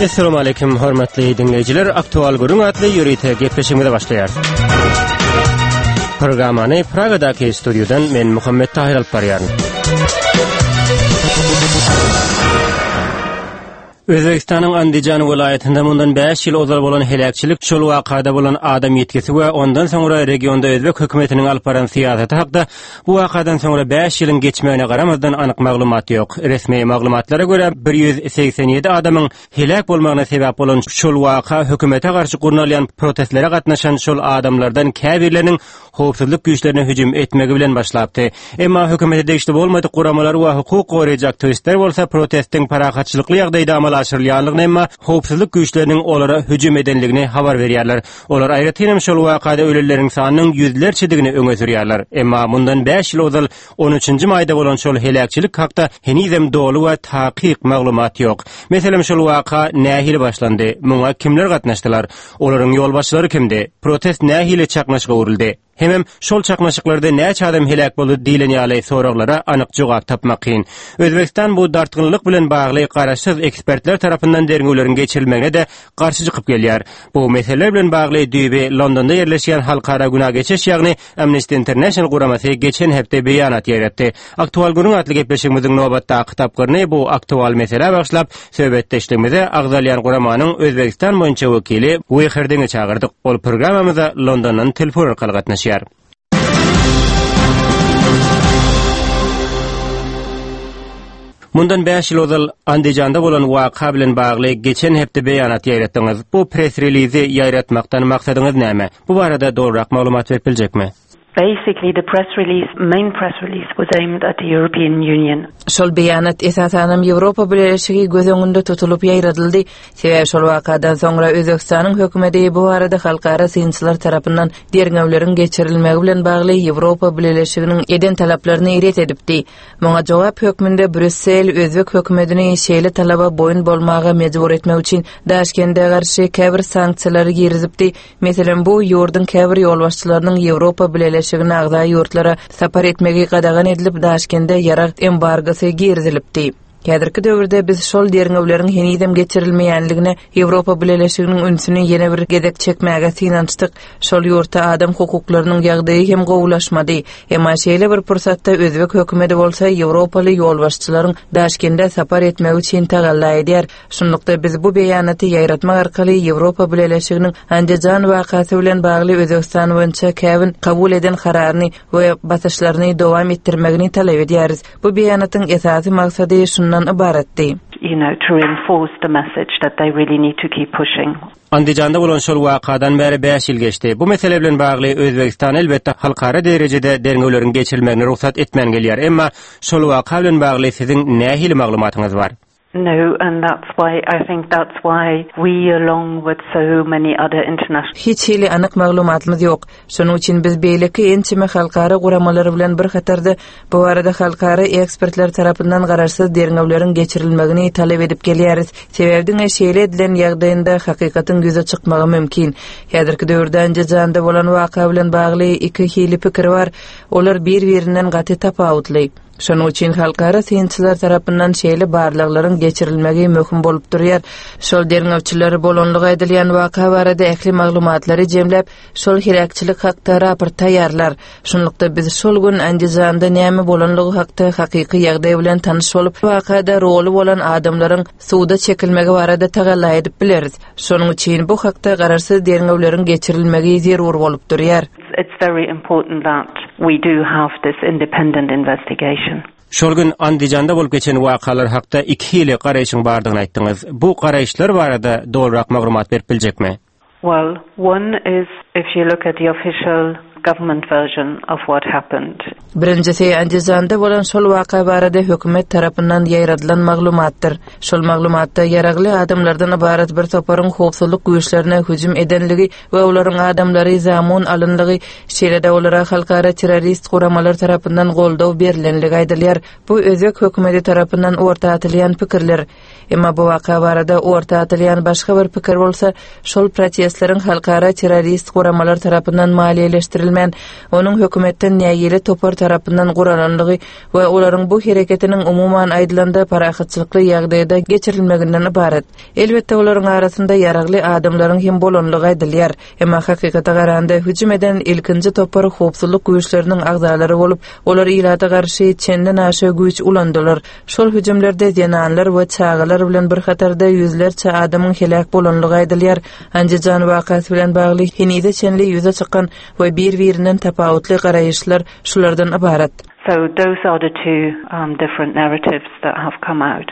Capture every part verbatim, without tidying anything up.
Assalamu alaykum hormatly dinleyiciler. Aktual Gurun adlı yürüyte gepleşimde başlayar. Programany Praga'daki stüdyodan men Muhammed Tahir alıp barýaryn. Özbekistanyň Andijan vilayetinde mundan beş ýyl ozal bolan helakçylyk şol wakada bolan adam ýetkisi we ondan soňra regionda Özbek hökümetiniň alyp baran siýasaty hakda bu wakadan soňra beş ýylyň geçmegine garamazdan anyk maglumat ýok. Resmi maglumatlara göre bir yüz seksen ýedi adamyň helak bolmagyna sebäp bolan şol waka hökümete garşy gurnalýan protestlere gatnaşan şol adamlardan käbirleriň howpsuzlyk güýçlerine hüjüm etmegi bilen başlapdy. Emma hökümete degişli bolmady guramalar we hukuk goraýjak aktivistler bolsa protestiň parahatçylykly ýagdaýda amal aşyrylýanlygyny emma howpsuzlyk güýçleriniň olara hüjüm edenligini habar berýärler. Olar aýratynam şol wakada öleleriň sanynyň ýüzlerçedigini öňe sürýärler. Emma mundan beş ýyl ozal on üçinji maýda bolan şol helakçylyk hakda henizem dolu we takyk maglumat ýok. Meselem şol waka nähili başlandy? Muňa kimler gatnaşdylar? Olaryň ýolbaşçylary kimdi? Protest nähili çaknaşyga urildi? Hemem şol çaknaşyklarda näçe adam helak boldy diýilen ýaly soraglara anyk jogap tapmak kyn. Özbekistan bu dartgynlyk bilen bagly garaşsyz ekspertler tarapyndan derňewleriň geçirilmegine de garşy çykyp gelýär. Bu meseleler bilen bagly düýbi Londonda ýerleşýän halkara günah geçiş ýagny Amnesty International guramasy geçen hepde beýanat ýeretdi. Aktual Gurun adly gepleşigimiziň nobatda kitapgyny bu aktual mesele başlap söhbetdeşligimize agdalýan guramanyň Özbekistan boýunça wekili Weherdini çağırdyk. Ol programamyza Londondan telefon arkaly gatnaşýar. Mundan beş ýyl ozal Andijanda bolan waka bilen bagly geçen hepde beýanat ýaýratdyňyz. Bu press release ýaýratmakdan maksadyňyz näme? Bu barada dogrurak maglumat berilmekmi? Basically, the press release, main press release, was aimed at the European Union. Şol beýanat esasanam Ýewropa Birleşigi göz öňünde tutulup ýaýradyldy. Sebäbi şol wakadan soňra Özbekistanyň hökümeti bu arada halkara synçylar tarapyndan derňewleriň geçirilmegi bilen bagly Ýewropa Birleşiginiň eden talaplaryny ret edipdi. Muňa jogap hökmünde Brüssel Özbek hökümetini şeýle talaba boýun bolmaga mejbur etmek üçin Daşkende garşy käbir sanksiýalary girizipdi. Meselem bu ýurdun käbir ýolbaşçylarynyň Ýewropa Birleşiginiň Şigina agda ýurtlara sapar etmegi gadagan edilip Daşkende ýarak embargasy girizilipdi. Häzirki döwürde biz şol derňewleriň henizem geçirilmeýänligine Ýewropa Birleşiginiň ünsüni ýene bir gedek çekmäge synançdyk. Şol ýurtda adam hukuklarynyň ýagdaýy hem gowulaşmady. Emma şeýle bir pursatda Özbek hökümeti bolsa Ýewropaly ýolbaşçylaryň Daşkende sapar etmegi üçin tagalla edýär. Şundukda biz bu beýanaty ýaýratmak arkaly Ýewropa Birleşiginiň Andijan wakasy bilen bagly Özbekistan boýunça käbin kabul eden kararyny we basyşlaryny dowam etdirmegini talap edýäris. Bu beýanatyň esasy maksady şundan ibaratdy. You know, to reinforce the message that they really need to keep pushing. Andijanda bolan şol wakadan bäri beş ýyl geçdi. Bu mesele bilen bagly Özbekistan elbetde halkara derejede derňewleriň geçirilmegine ruhsat etmän gelýär. Emma şol waka bilen bagly siziň nähili maglumatyňyz bar? No, and that's why I think that's why we, along with so many other international... Hiç hili anyk maglumatymyz ýok. Şonuň üçin biz beýleki ençime halkara guramalary bilen bir hatarda bu arada halkara ekspertler tarapyndan garaşsyz derňewleriň geçirilmegini talap edip gelýäris. Sebäbiň şeýle edilen ýagdaýynda hakykatyň göze çykmagy mümkin. Häzirki döwürde Andijanda bolan waka bilen bagly iki hili pikir bar. Olar bir-birinden gaty tapawutly. Şonuň üçin halkara synçylar tarapyndan şeýle barlyklaryň geçirilmegi möhüm bolup durýar. Şol derňewçiler bolanlygy edilýän waka barada ähli maglumatlary jemläp, şol hirakçylyk hakda raport taýýarlar. Şonlukda biz şol gün Andijanda näme bolanlygy hakda hakyky ýagdaý bilen tanyş bolup, wakada roli bolan adamlaryň suwda çekilmegi barada tagalla edip bileris. Şonuň üçin bu hakda gararsyz derňewleriň geçirilmegi zerur bolup durýar. It's very important that we do have this independent investigation. Şol gün Andijanda bolup geçen wakalar hakda iki hili garaýşyň bardygyny aýtdyňyz. Bu garaýşlar barada dogrurak maglumat berip biljekmi? Well, one is if you look at the official government version of what happened. Birincisi Andijanda bolan şol waka barada hökümet tarapyndan ýaýradylan maglumatdyr. Şol maglumatda ýaragly adamlardan ibarat bir toparyň howpsuzlyk güýçlerine hüjüm edenligi we olaryň adamlary zamun alyndygy, şeýle-de olara halkara terrorist guramalar tarapyndan goldaw berilenligi aýdylýar. Bu Özbek hökümeti tarapyndan orta atylýan pikirler. Emma bu waka barada orta atylýan başga bir pikir bolsa, şol protestleriň halkara terrorist guramalar tarapyndan maliýeleştirilmegi geçirilmän, onuň hökümetden näýeli topar tarapyndan guranlygy we olaryň bu hereketiniň umuman aýdylanda parahatçylykly ýagdaýda geçirilmeginden ibaret. Elbetde olaryň arasynda ýaragly adamlaryň hem bolanlygy aýdylýar, emma hakykata garanda hüjüm eden ilkinji topar howpsuzlyk güýçleriniň agzalary bolup, olar ilata garşy çenden aşağı güýç ulandylar. Şol hüjümlerde ýananlar we çağalar bilen bir hatarda ýüzlerçe adamyň helak bolanlygy aýdylýar. Anjajan wakasy bilen bagly henide çenli ýüze çykan we bir-birinden tapawutly garaýyşlar şulardan ibaret. So those are the two um, different narratives that have come out.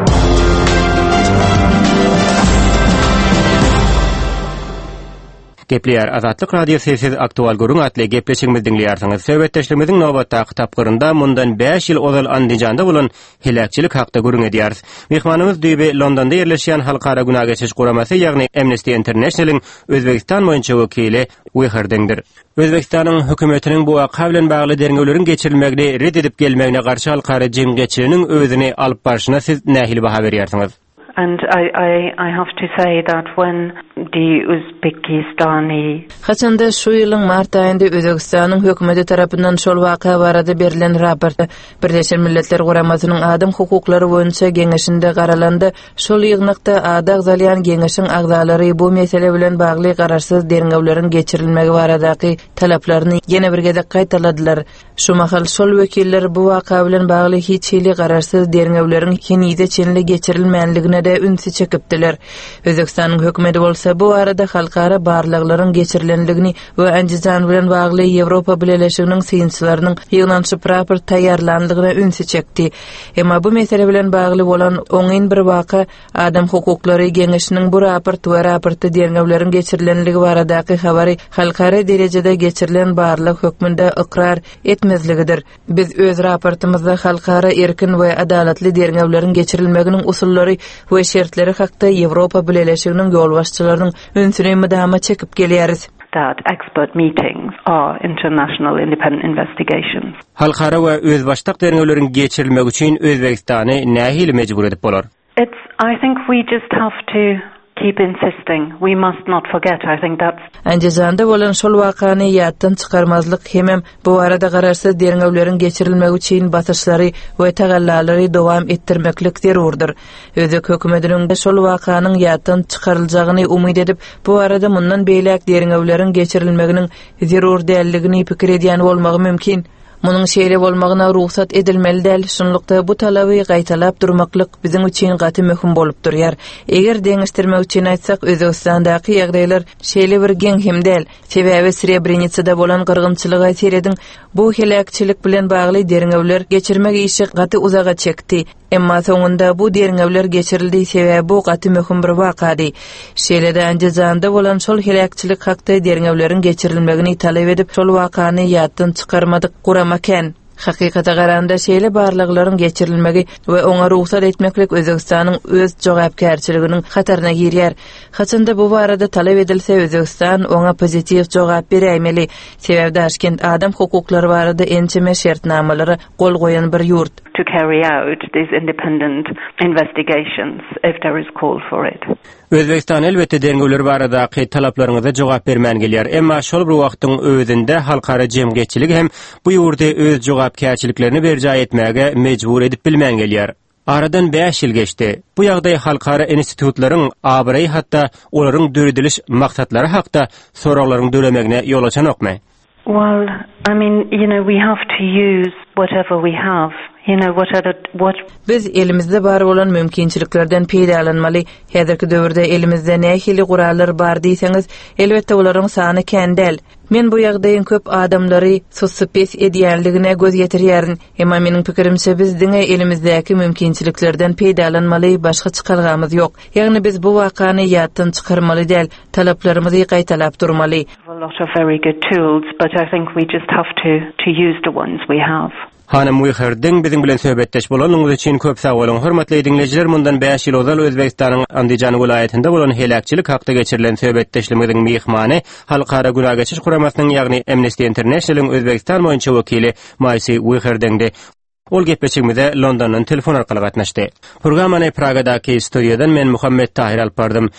Gepleýär Azatlyk radio sesiz aktual görüň atly gepleşigimiz dinleýärsiňiz. Söhbetdeşligimiziň nowbatdaky tapgyrynda mundan beş ýyl ozal Andijanda bolan helakçylyk hakda görüň edýäris. Mehmanymyz Düýbe Londonda ýerleşýän halkara günah geçiş guramasy ýagny Amnesty International'yň Özbekistan boýunça wekili Weherdengdir. Özbekistanyň hökümetiniň bu waka bilen bagly derňewleriň geçirilmegini red edip gelmegine garşy halkara jemgyýetçiligiň özüni alyp barşyna siz nähili baha berýärsiňiz? And I, I, I have to say that when the Uzbekistani... Haçanda şu ýylyň mart aýynda Özbekistanyň hökümeti tarapyndan şol waka barada berilen raportda Birleşen Milletler Guramasynyň adam hukuklary boýunça geňeşinde garalandy. Şol ýygnakda adag zalyan geňeşiň agzalary bu mesele bilen bagly gararsyz derňewleriň geçirilmegi baradaky talaplaryny ýene bir gezek gaýtaladylar. Şu mahal şol wekiller bu waka bilen bagly hiç hili gararsyz derňewleriň henide çenli geçirilmänligine de ünsi çekipdiler. Özbekistanyň hökümeti bolsa bu arada halkara barlyklaryň geçirilenligini we Andijan bilen bagly Ýewropa Birleşiginiň synçylarynyň ýygnançy raport taýýarlandygyna ünsi çekdi. Emma bu mesele bilen bagly bolan oňyn bir waka adam hukuklary geňeşiniň bu raport we raportda derňewleriň geçirilenligi baradaky habary halkara derejede geçirilen barlyk hökmünde ikrar etmezligidir. Biz öz raportymyzda halkara erkin we adalatly derňewleriň geçirilmeginiň usullary we şertleri hakda Ýewropa Birleşiginiň ýolbaşçylarynyň önsüne müdahama çekip gelýäris. That expert meetings are international independent investigations. Halkara we öz başdak derňewleriň geçirilmegi üçin Özbekistany nähili mejbur edip bolar? It's I think we just have to keep insisting. We must not forget. I think that's Anjizanda bolan şol wakany ýatdan çykarmazlyk hemem bu arada gararsyz derňewleriň geçirilmegi üçin basyşlary we tagallalary dowam etdirmeklik zerurdur. Özek hökümetiniň şol wakanyň ýatdan çykaryljagyny umyt edip bu arada mundan beýlek derňewleriň geçirilmeginiň zerur dälligini pikir edýän bolmagy mümkin. Munyň şeýle bolmagyna ruhsat edilmeli däl. Şunlukda bu talaby gaýtalap durmaklyk biziň üçin gaty möhüm bolup durýar. Eger deňişdirmek üçin aýtsak, Özbekistandaky ýagdaýlar şeýle bir geň hem däl. Sebäbi Srebrenicada bolan gyrgynçylyga seredin bu helakçylyk bilen bagly derňewler geçirmek işi gaty uzaga çekdi. Emma soňunda bu derňewler geçirildi sebäbi bu gaty möhüm bir wakady. Şeýle-de Anjizanda bolan şol helakçylyk hakda derňewleriň geçirilmegini talap edip şol wakany ýatdan çykarmadyk guramaken. Hakykata garanda şeýle barlyklaryň geçirilmegi we oňa ruhsat etmeklik Özbekistanyň öz jogapkärçiliginiň hataryna girýär. Haçanda bu barada talap edilse Özbekistan oňa pozitiw jogap berýmeli. Sebäbi Taşkent adam hukuklary barada ençeme şertnamalary gol goýan bir ýurt. To carry out these independent investigations if there is call for it. Özbekistan elbette derňewler baradaky talaplaryňyza jogap bermän gelýär. Emma şol bir wagtyň özünde halkara jemgyýetçilik hem bu ýurda öz jogapkärçiliklerini berjä etmäge mejbur edip bilmän gelýär. Aradan beş ýyl geçdi. Bu ýagdaý halkara institutlaryň abiray hatda olaryň dörediliş maksatlary hakda soraklaryň dölemegine ýol açanokmy? Well, I mean, you know, we have to use whatever we have. You know, what are the, what Biz elimizde bar bolan mümkinçiliklerden peýdalanmaly. Häzirki döwürde elimizde nähili gurallar bar diýseňiz, elbetde olaryň sany kändel. Men bu ýagdaýyň köp adamlary sospes edýänligine göz ýetirýärin. Emma meniň pikirimçe biz diňe elimizdäki mümkinçiliklerden peýdalanmaly, başga çykargamyz ýok. Ýagny biz bu wakany ýatdan çykarmaly däl, talaplarymyzy gaýtalap durmaly. a lot of very good tools, but I think we just have to to use the ones we have. Hanım Weherding biziň bilen söhbetdeş bolanyňyz üçin köp sag bolun. Hormatly dinleyijiler, mundan beş ýyl ozal Özbekistanyň Andijan welaýetinde bolan helakçylyk hakda geçirilen söhbetdeşligimiziň mehmany Halkara günah geçiş guramasynyň ýagny Amnesty International'yň Özbekistan boýunça wekili Maysy Weherdingdi. Ol gepleşigimize Londondan telefon arkaly gatnaşdy. Programmany Pragadaky studiýadan men Muhammed Tahir alp bardym.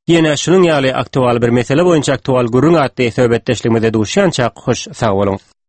Ýene şunyň ýaly aktual bir mesele boýunça aktual gurrun atdy söhbetdeşligimizde duşýançak hoş sag bolun.